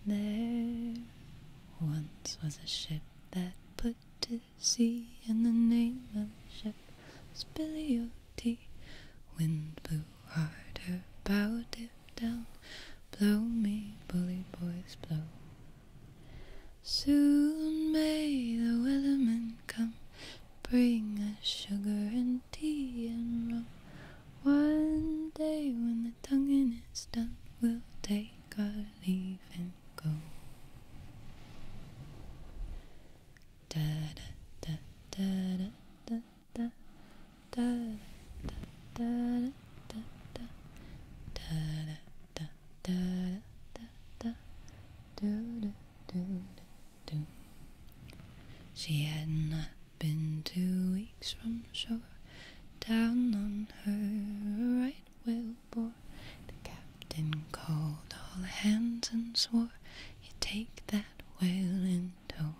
There once was a ship that put to sea, and the name of the ship was Billy O.T. Wind blew hard, her bow dipped down. Blow me, bully boys, blow. Soon may the wellerman come, bring us sugar and tea and rum. One day when the tonguing is done, we'll take our leave and go. Da da da da da da da da da da da da da da da da do do do do. She had not been 2 weeks from shore. Down on her a right whale bore. The captain called all hands and swore he'd take that whale in tow.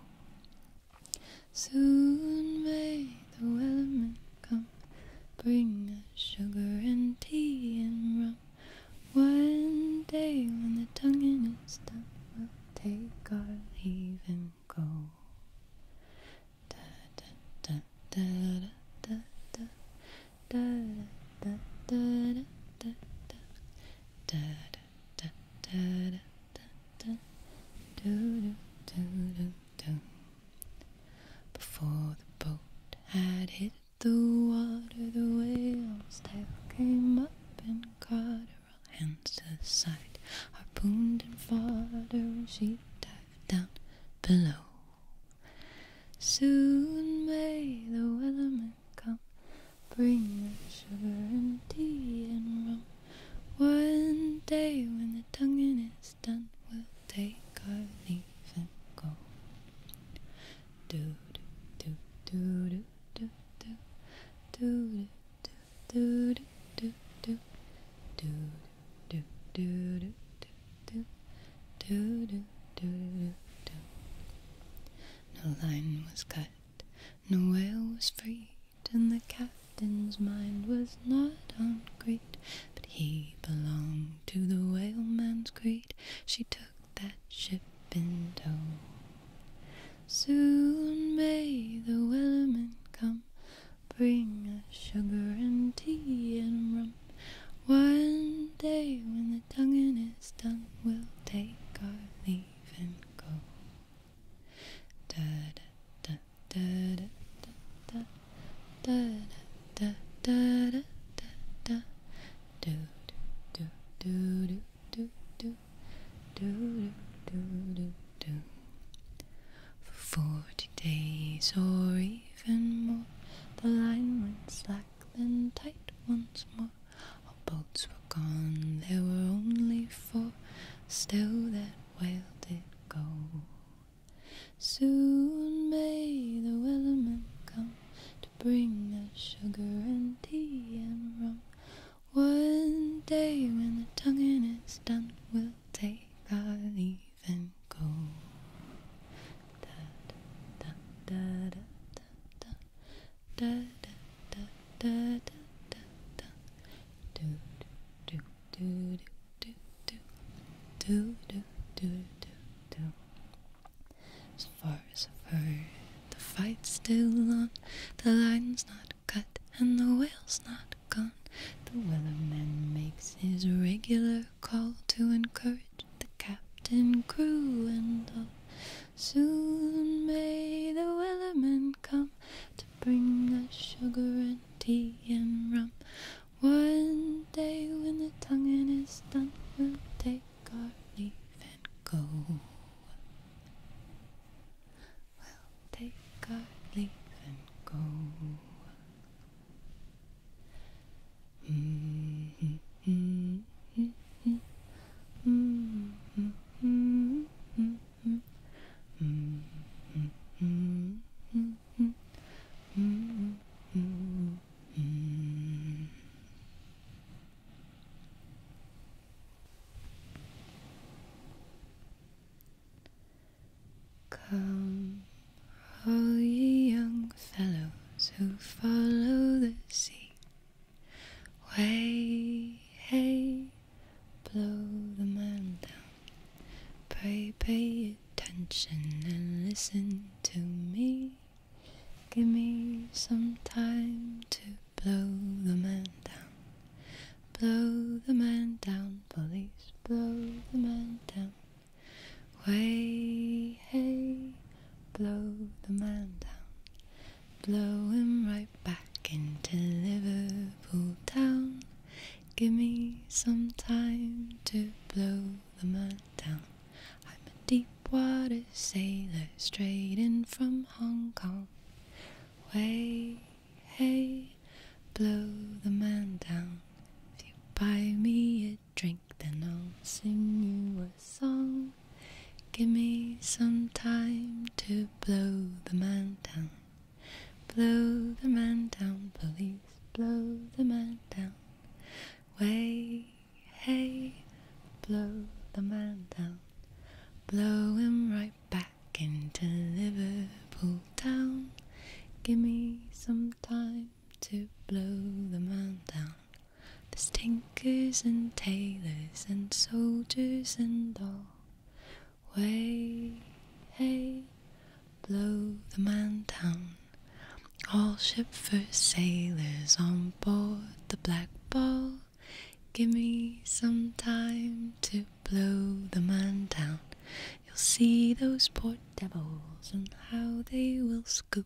Soon may the wellerman come, bring us sugar and tea and rum. One day when the tonguing is done, we'll take our leave and go. Da da da da da da da da da da da da da da da do do do do. Before the boat had hit the water, the whale's tail came up and caught her, all hands to the side, harpooned and fought her, and she dived down below. Soon may the wellerman come, bring us sugar and tea and rum. One day when the tonguing is done, we'll take our leave and go. Do do do do do do do do do do do do do do do do do do do do. No line was cut, no whale was freed, and the captain's mind was not on greed, but he belonged to the whaleman's creed. She took that ship in tow. Soon may the wellerman come, bring us sugar and tea and rum. One day when the tonguing is done, we'll take our leave and go. Da da da da da da da da da da da do do do do do do do do do do. For 40 days or even more, the line went slack then tight once more. All boats were gone, there were only 4, still that whale did go. Soon may the wellerman come, to bring us sugar and tea and rum. One day when the tonguing is done, we'll take our leave and go. Da da da da da da da da da da do do do do do do do do do do. As far as I've heard, the fight's still on. The line's not cut and the whale's not gone. The wellerman makes his regular call to encourage the captain, crew, and all. Soon may the wellerman come, to bring us sugar and tea and rum. One day when the tonguing is done, we'll take our leave and go. We'll take our leave and go. Come, all ye young fellows who follow the sea, way, hey, blow the man down, Pray pay attention and listen to me. Give me some time to blow the man down. Blow the man down, police, blow the man down. Way, hey, blow the man down. Blow him right back into Liverpool town. Give me some time to blow the man down. I'm a deep water sailor straight in from Hong Kong. Way, hey, blow the man down. If you buy me a drink, then I'll sing you a song. Give me some time to blow the man down. Blow the man down, police, blow the man down. Way, hey, blow the man down. Blow him right back into Liverpool town. Give me some time to blow the man down. There's tinkers and tailors and soldiers and all. Way, hey, blow the man down. All ship for sailors on board the Black Ball. Give me some time to blow the man down. You'll see those poor devils and how they will scoot.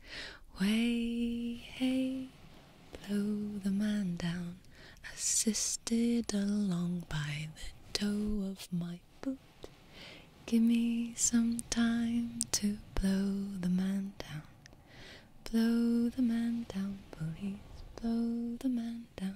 Way, hey, blow the man down. Assisted along by the toe of my boot. Give me some time to blow the man down. Blow the man down, police, blow the man down.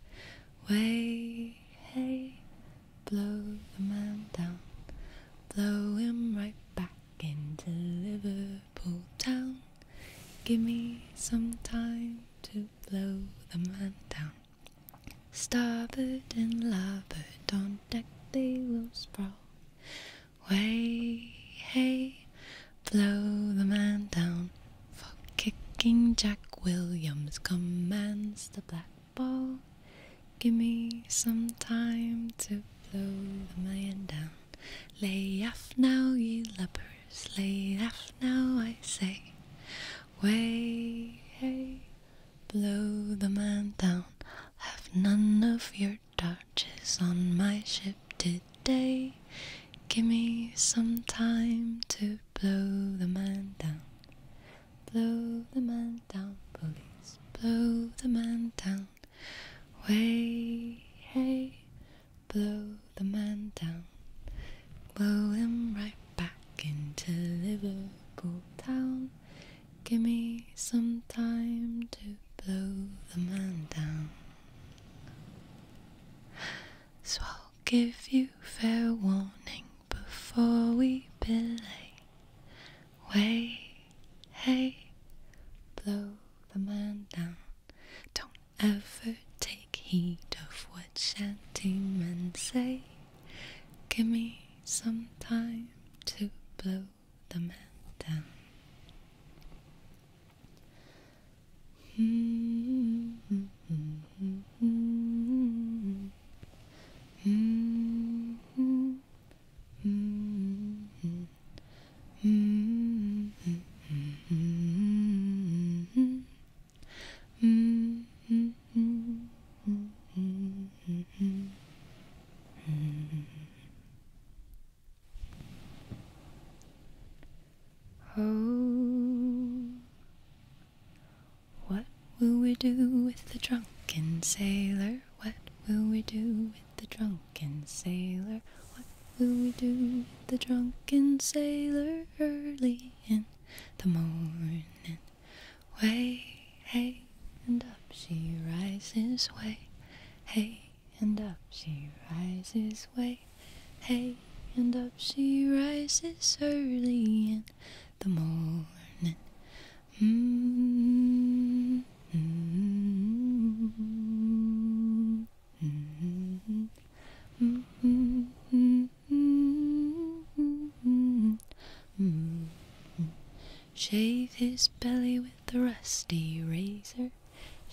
Way, hey, blow the man down. Blow him right back into Liverpool town. Give me some time to blow the man down. Starboard and larboard on deck they will sprawl. Way, hey, blow the man down. For kicking Jack Williams commands the Black Ball. Give me some time to blow the man down. Lay off now, ye lubbers, lay off now, I say. Way, hey, blow the man down. Have none of your dodges on my ship today. Give me some time to blow the man down. Blow the man down, police, blow the man down. Way, hey, blow the man down. Blow him right back into Liverpool town. Give me some time to blow the man down. So I'll give you fair warning before we belay. Way, hey, blow the man down. Don't ever take heed of what shantymen say. Give me some time to blow the man down. Oh, what will we do with the drunken sailor? What will we do with the drunken sailor? What will we do with the drunken sailor early in the morning? Way, hey, and up she rises, way, hey, and up she rises, way, hey, and up she rises early in the morning. Shave his belly with a rusty razor.